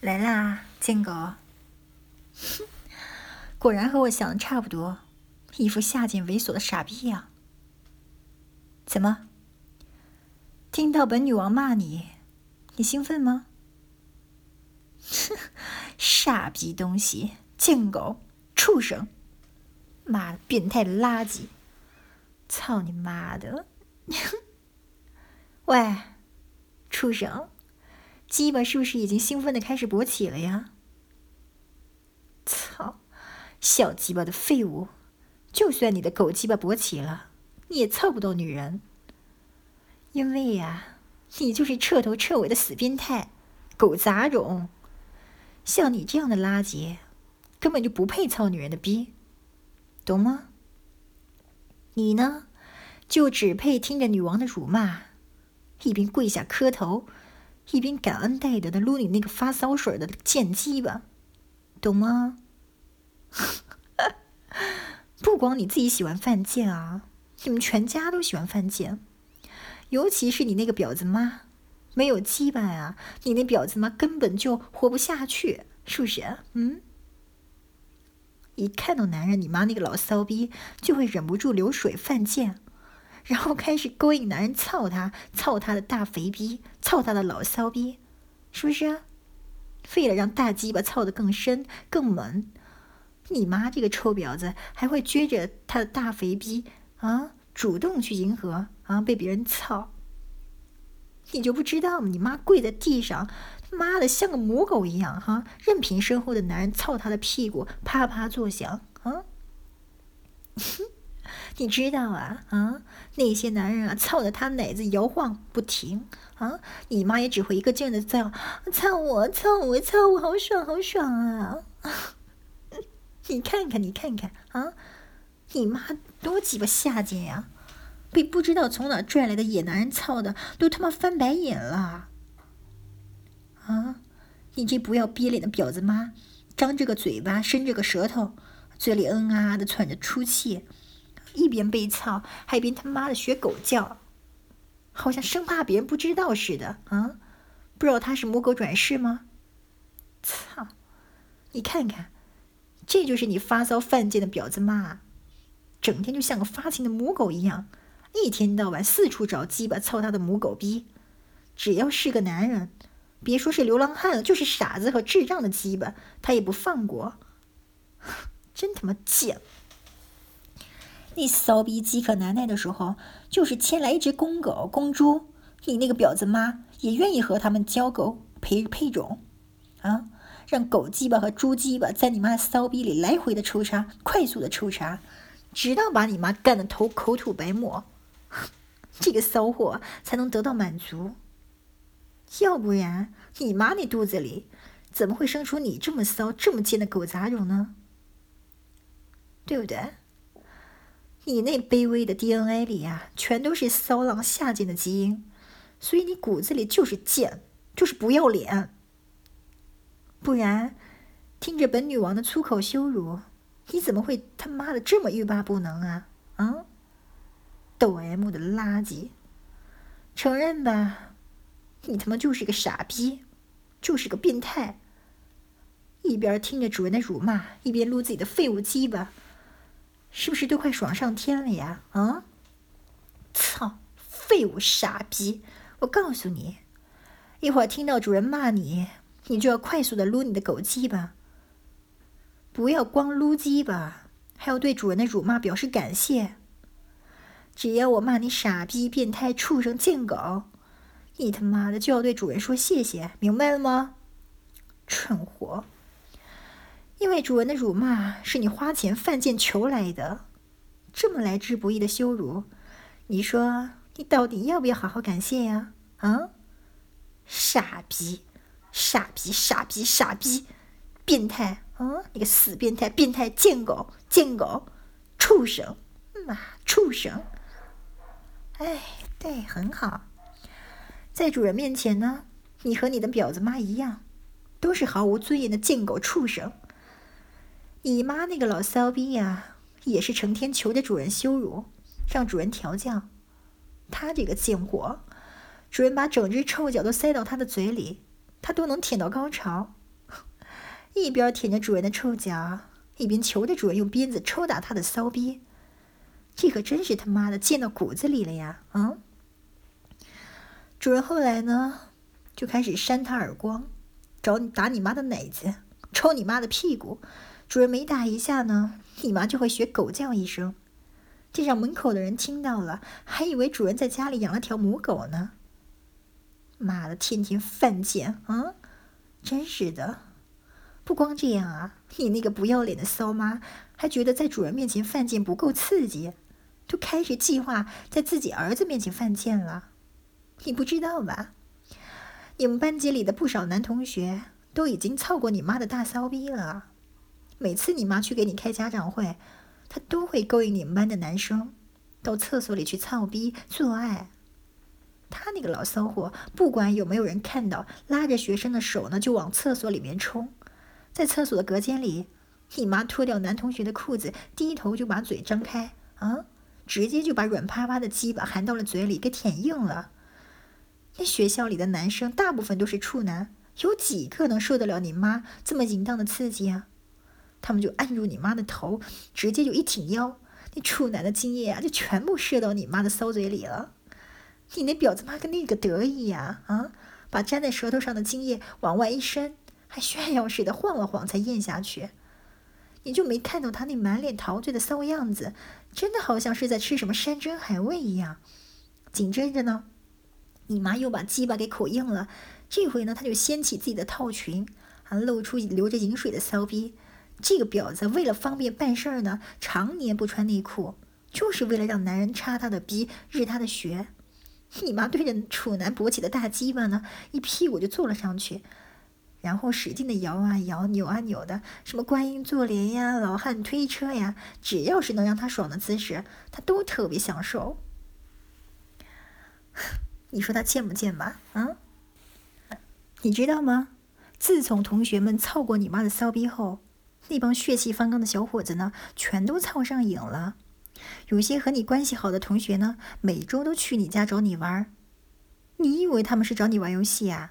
来啦，贱狗！果然和我想的差不多，一副下贱猥琐的傻逼样。怎么？听到本女王骂你，你兴奋吗？傻逼东西，贱狗，畜生！妈的，变态的垃圾！操你妈的！喂，畜生，鸡巴是不是已经兴奋的开始勃起了呀？操，小鸡巴的废物！就算你的狗鸡巴勃起了，你也操不到女人，因为呀，你就是彻头彻尾的死变态，狗杂种！像你这样的垃圾，根本就不配操女人的逼，懂吗？你呢，就只配听着女王的辱骂，一边跪下磕头，一边感恩戴德的撸你那个发骚水的贱鸡巴，懂吗？不光你自己喜欢犯贱啊，你们全家都喜欢犯贱，尤其是你那个婊子妈，没有鸡巴啊，你那婊子妈根本就活不下去，是不是？一看到男人，你妈那个老骚逼就会忍不住流水犯贱，然后开始勾引男人操他的大肥逼，操他的老骚逼，是不是？为了让大鸡巴操得更深更猛，你妈这个臭婊子还会撅着她的大肥逼啊，主动去迎合啊，被别人操。你就不知道吗？你妈跪在地上，妈的像个母狗一样哈，任凭身后的男人操她的屁股，啪啪作响啊！你知道啊？那些男人啊，操的她奶子摇晃不停啊！你妈也只会一个劲的在操我，操我，操我，好爽，好爽啊！你看看啊！你妈多鸡巴下贱呀！被不知道从哪拽来的野男人操的都他妈翻白眼了啊！你这不要逼脸的婊子妈，张着个嘴巴，伸着个舌头，嘴里啊的喘着粗气，一边被操还一边他妈的学狗叫，好像生怕别人不知道似的啊！不知道他是母狗转世吗？操！你看看，这就是你发骚犯贱的婊子妈，整天就像个发情的母狗一样，一天到晚四处找鸡巴操他的母狗逼，只要是个男人，别说是流浪汉了，就是傻子和智障的鸡巴，他也不放过。真他妈贱！你骚逼饥渴难耐的时候，就是牵来一只公狗、公猪，你那个婊子妈也愿意和他们交狗配种啊！让狗鸡巴和猪鸡巴在你妈的骚逼里来回的抽插，快速的抽插，直到把你妈干得口吐白沫，这个骚货才能得到满足。要不然你妈那肚子里怎么会生出你这么骚这么贱的狗杂种呢？对不对？你那卑微的 DNA 里啊，全都是骚浪下贱的基因，所以你骨子里就是贱，就是不要脸。不然听着本女王的粗口羞辱，你怎么会他妈的这么欲罢不能啊？抖 M 的垃圾！承认吧，你他妈就是个傻逼，就是个变态。一边听着主人的辱骂，一边撸自己的废物鸡巴，是不是都快爽上天了呀？操，废物傻逼！我告诉你，一会儿听到主人骂你，你就要快速的撸你的狗鸡巴，不要光撸鸡巴，还要对主人的辱骂表示感谢。只要我骂你傻逼、变态、畜生、贱狗，你他妈的就要对主人说谢谢，明白了吗？蠢货！因为主人的辱骂是你花钱犯贱求来的，这么来之不易的羞辱，你说你到底要不要好好感谢呀？傻逼，傻逼，傻逼，傻逼，变态！你个死变态，变态贱狗，贱狗，畜生，畜生！哎，对，很好。在主人面前呢，你和你的婊子妈一样，都是毫无尊严的贱狗畜生。你妈那个老骚逼呀，也是成天求着主人羞辱，让主人调教。他这个贱货，主人把整只臭脚都塞到他的嘴里，他都能舔到高潮。 一边舔着主人的臭脚，一边求着主人用鞭子抽打他的骚逼。这可真是他妈的见到骨子里了呀！主人后来呢，就开始扇他耳光，打你妈的奶子，抽你妈的屁股。主人每打一下呢，你妈就会学狗叫一声。这让门口的人听到了，还以为主人在家里养了条母狗呢。妈的，天天犯贱啊！真是的。不光这样啊，你那个不要脸的骚妈还觉得在主人面前犯贱不够刺激，都开始计划在自己儿子面前犯贱了。你不知道吧？你们班级里的不少男同学都已经操过你妈的大骚逼了。每次你妈去给你开家长会，她都会勾引你们班的男生到厕所里去操逼做爱。他那个老骚货，不管有没有人看到，拉着学生的手呢就往厕所里面冲。在厕所的隔间里，你妈脱掉男同学的裤子，低头就把嘴张开直接就把软趴趴的鸡巴含到了嘴里，给舔硬了。那学校里的男生大部分都是处男，有几个能受得了你妈这么淫荡的刺激啊？他们就按住你妈的头，直接就一挺腰，那处男的精液就全部射到你妈的骚嘴里了。你那婊子妈跟那个得意呀把粘在舌头上的精液往外一伸，还炫耀似的晃了晃才咽下去。你就没看到他那满脸陶醉的骚样子，真的好像是在吃什么山珍海味一样。紧接着呢，你妈又把鸡巴给口硬了，这回呢，她就掀起自己的套裙，露出流着饮水的骚逼。这个婊子为了方便办事呢，常年不穿内裤，就是为了让男人插她的逼，日她的穴。你妈对着处男勃起的大鸡巴呢，一屁股就坐了上去，然后使劲的摇啊摇，扭啊扭的，什么观音坐莲呀，老汉推车呀，只要是能让他爽的姿势，他都特别享受。你说他贱不贱吧？你知道吗？自从同学们操过你妈的骚逼后，那帮血气方刚的小伙子呢，全都操上瘾了。有些和你关系好的同学呢，每周都去你家找你玩。你以为他们是找你玩游戏啊？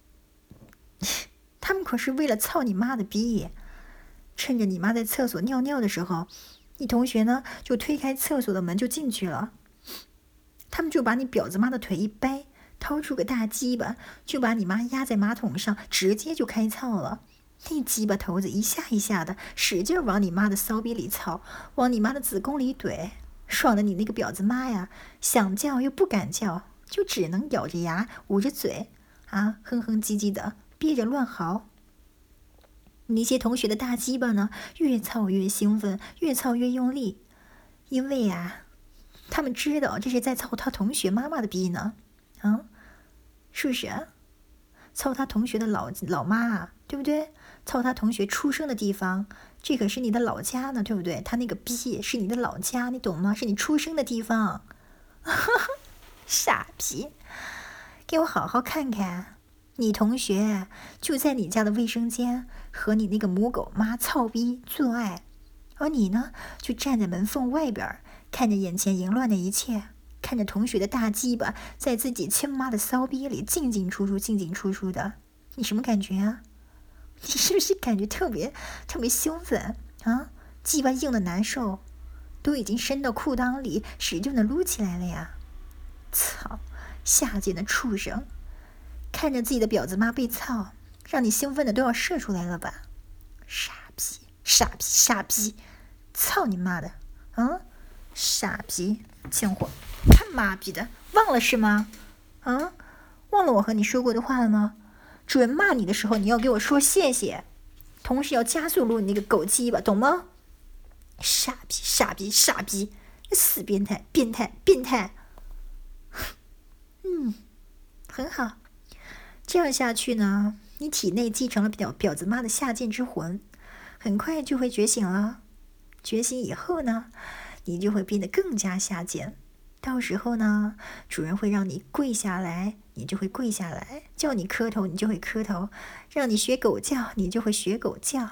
他们可是为了操你妈的逼。趁着你妈在厕所尿尿的时候，你同学呢就推开厕所的门就进去了。他们就把你婊子妈的腿一掰，掏出个大鸡巴，就把你妈压在马桶上，直接就开操了。那鸡巴头子一下一下的使劲往你妈的骚逼里操，往你妈的子宫里怼，爽的你那个婊子妈呀，想叫又不敢叫，就只能咬着牙捂着嘴哼哼唧唧的憋着乱嚎。那些同学的大鸡巴呢，越操越兴奋，越操越用力，因为他们知道这是在操他同学妈妈的逼呢，是不是？操他同学的老妈对不对？操他同学出生的地方，这可是你的老家呢，对不对？他那个逼是你的老家，你懂吗？是你出生的地方。傻逼，给我好好看看，你同学就在你家的卫生间和你那个母狗妈操逼做爱，而你呢，就站在门缝外边，看着眼前淫乱的一切，看着同学的大鸡巴在自己亲妈的骚逼里进进出出，进进出出的，你什么感觉啊？你是不是感觉特别特别兴奋鸡巴硬的难受，都已经伸到裤裆里，使劲的撸起来了呀！操，下贱的畜生！看着自己的婊子妈被操，让你兴奋的都要射出来了吧？傻逼，傻逼，傻逼！操你妈的！傻逼，贱货！他妈逼的，忘了是吗？忘了我和你说过的话了吗？主人骂你的时候，你要给我说谢谢，同时要加速撸你那个狗鸡巴，懂吗？傻逼，傻逼，傻逼！死变态，变态，变态！很好，这样下去呢，你体内继承了婊子妈的下贱之魂，很快就会觉醒了。觉醒以后呢，你就会变得更加下贱。到时候呢，主人会让你跪下来，你就会跪下来；叫你磕头，你就会磕头；让你学狗叫，你就会学狗叫。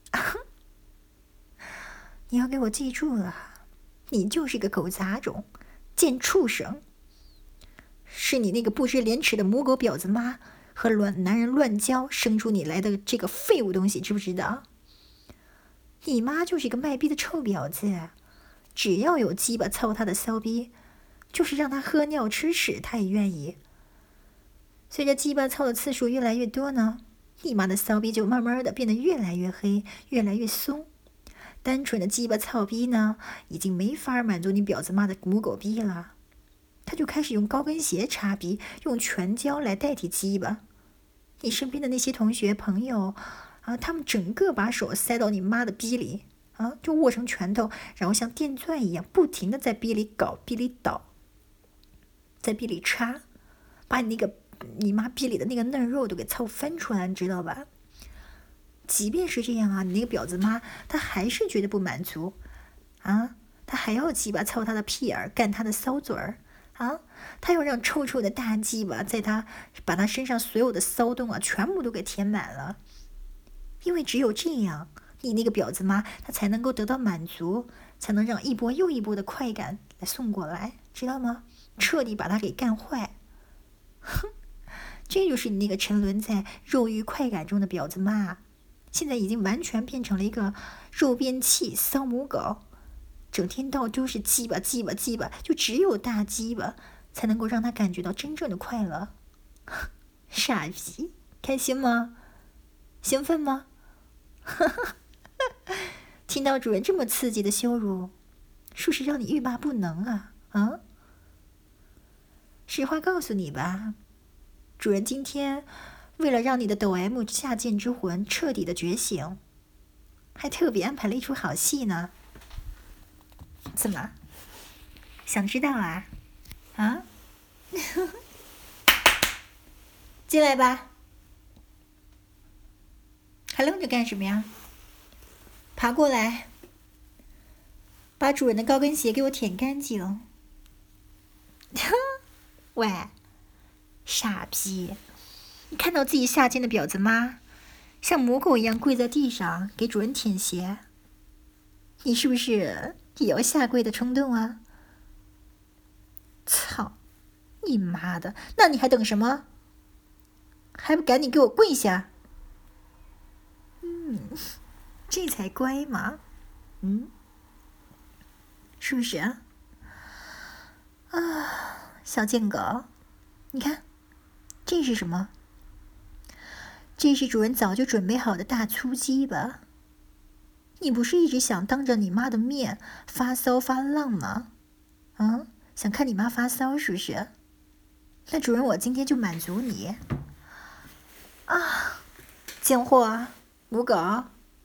你要给我记住了，你就是个狗杂种，贱畜生！是你那个不知廉耻的母狗婊子妈和男人乱交，生出你来的这个废物东西，知不知道？你妈就是一个卖逼的臭婊子，只要有鸡巴操她的骚逼，就是让她喝尿吃屎，她也愿意。随着鸡巴操的次数越来越多呢，你妈的骚逼就慢慢的变得越来越黑，越来越松。单纯的鸡巴操逼呢，已经没法满足你婊子妈的母狗逼了，他就开始用高跟鞋插逼，用拳交来代替鸡巴。你身边的那些同学朋友啊，他们整个把手塞到你妈的逼里啊，就握成拳头，然后像电钻一样不停的在逼里搞、逼里倒，在逼里插，把你妈逼里的那个嫩肉都给操翻出来，你知道吧？即便是这样啊，你那个婊子妈她还是觉得不满足啊，她还要鸡巴操她的屁眼，干她的骚嘴儿啊，她要让臭臭的大鸡巴把她身上所有的骚动啊全部都给填满了，因为只有这样，你那个婊子妈她才能够得到满足，才能让一波又一波的快感来送过来，知道吗？彻底把她给干坏。哼，这就是你那个沉沦在肉欲快感中的婊子妈。现在已经完全变成了一个肉便器骚母狗，整天到都是鸡巴鸡巴鸡巴，就只有大鸡巴才能够让他感觉到真正的快乐。傻逼，开心吗？兴奋吗？听到主人这么刺激的羞辱，是不是让你欲罢不能啊？啊？实话告诉你吧，主人今天为了让你的抖 M 下贱之魂彻底的觉醒，还特别安排了一出好戏呢。怎么？想知道啊？啊？进来吧。还愣着干什么呀？爬过来，把主人的高跟鞋给我舔干净。喂，傻逼！你看到自己下贱的婊子妈，像母狗一样跪在地上给主人舔鞋，你是不是也要下跪的冲动啊？操，你妈的！那你还等什么？还不赶紧给我跪下！这才乖嘛，是不是啊？啊，小贱狗，你看，这是什么？这是主人早就准备好的大粗鸡吧？你不是一直想当着你妈的面发骚发浪吗？啊，想看你妈发骚是不是？那主人我今天就满足你。啊，贱货，母狗，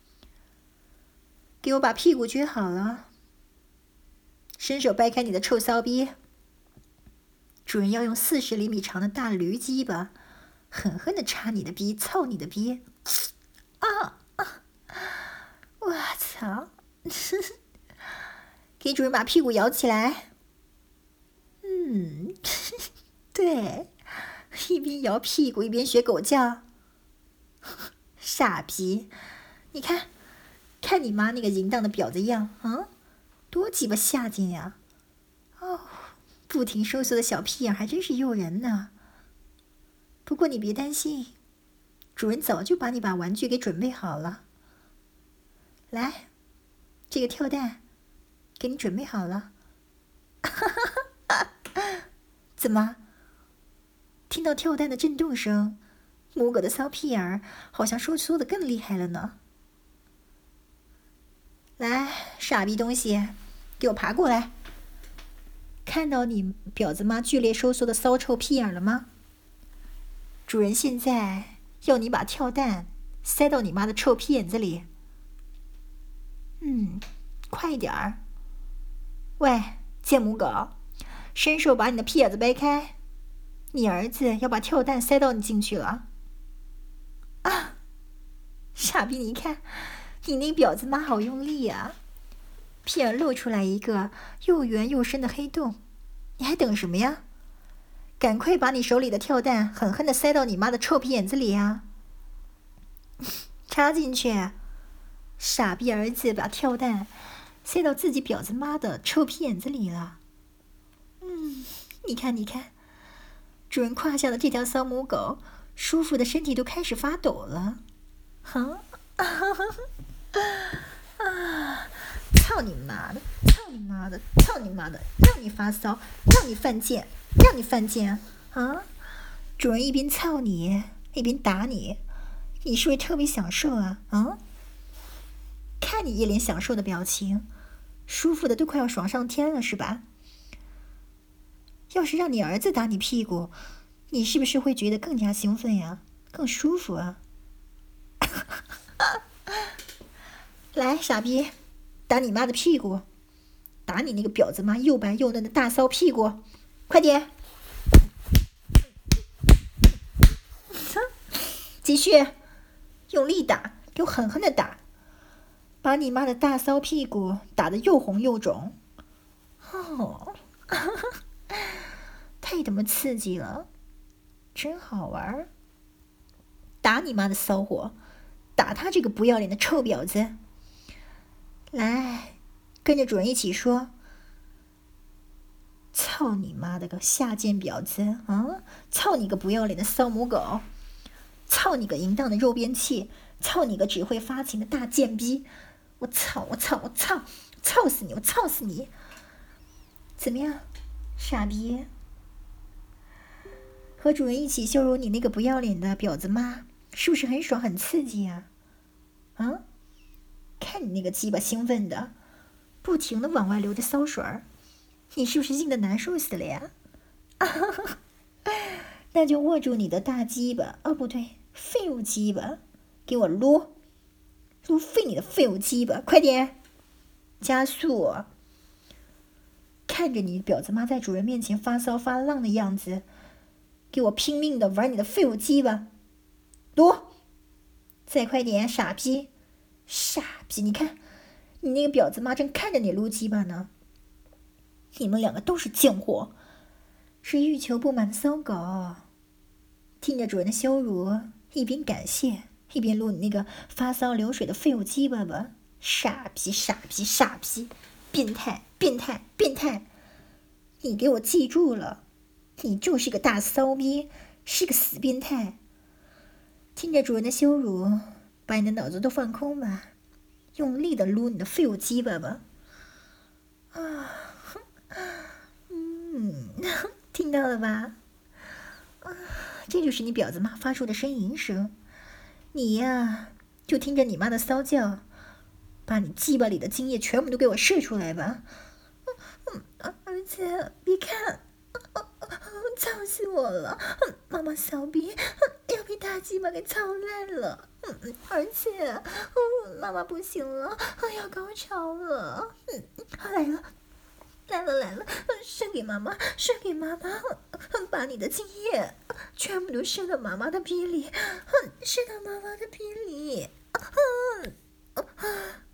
给我把屁股撅好了，伸手掰开你的臭骚逼。主人要用40厘米长的大驴鸡巴狠狠的插你的逼，操你的逼！啊！我操！给主人把屁股摇起来。对，一边摇屁股一边学狗叫。傻逼！你看，看你妈那个淫荡的婊子样啊，多鸡巴下贱呀！哦，不停收缩的小屁眼还真是诱人呢。不过你别担心，主人早就把你把玩具给准备好了。来，这个跳蛋给你准备好了。怎么？听到跳蛋的震动声，母狗的骚屁眼儿好像收缩的更厉害了呢。来，傻逼东西，给我爬过来！看到你婊子妈剧烈收缩的骚臭屁眼了吗？主人现在要你把跳蛋塞到你妈的臭屁眼子里。快点儿！喂，贱母狗，伸手把你的屁眼子掰开，你儿子要把跳蛋塞到你进去了。啊，傻逼！你看，你那婊子妈好用力啊！屁眼露出来一个又圆又深的黑洞，你还等什么呀？赶快把你手里的跳蛋狠狠的塞到你妈的臭屁眼子里啊！插进去！傻逼儿子把跳蛋塞到自己婊子妈的臭屁眼子里了。你看，你看，主人胯下的这条骚母狗舒服的身体都开始发抖了。啊！操你妈的！操你妈的！操你妈的！让你发骚，让你犯贱，让你犯贱啊！主人一边操你，一边打你，你是不是特别享受啊？啊！看你一脸享受的表情，舒服的都快要爽上天了，是吧？要是让你儿子打你屁股，你是不是会觉得更加兴奋呀？更舒服啊？来，傻逼，打你妈的屁股！打你那个婊子妈又白又嫩的大骚屁股！快点！继续，用力打，给我狠狠的打，把你妈的大骚屁股打得又红又肿！哦，太他妈刺激了，真好玩！打你妈的骚货，打他这个不要脸的臭婊子！来，跟着主人一起说：操你妈的个下贱婊子啊！操你个不要脸的骚母狗！操你个淫荡的肉便器！操你个只会发情的大贱逼！我操！我操！我操！操死你！我操死你！怎么样，傻逼？和主人一起羞辱你那个不要脸的婊子妈，是不是很爽很刺激啊？啊！看你那个鸡巴兴奋的，不停的往外流着骚水儿，你是不是硬的难受死了呀？那就握住你的大鸡巴，哦不对，废物鸡巴，给我撸废你的废物鸡巴，快点，加速！看着你婊子妈在主人面前发骚发浪的样子，给我拼命的玩你的废物鸡巴，撸！再快点，傻逼！傻逼！你看，你那个婊子妈正看着你撸鸡巴呢。你们两个都是贱货，是欲求不满的骚狗。听着主人的羞辱，一边感谢，一边撸你那个发骚流水的废物鸡巴吧。傻逼！傻逼！傻逼！变态！变态！变态！你给我记住了，你就是个大骚逼，是个死变态。听着主人的羞辱，把你的脑子都放空吧，用力的撸你的废物鸡巴吧。啊，听到了吧？这就是你婊子妈发出的呻吟声。你呀，就听着你妈的骚叫，把你鸡巴里的精液全部都给我射出来吧。而且别看，操死我了！妈妈小逼要被大鸡巴给操烂了。而且，妈妈不行了，要高潮了。来了。来了，射给妈妈，射给妈妈，把你的精液全部都射到妈妈的逼里，射到妈妈的逼里。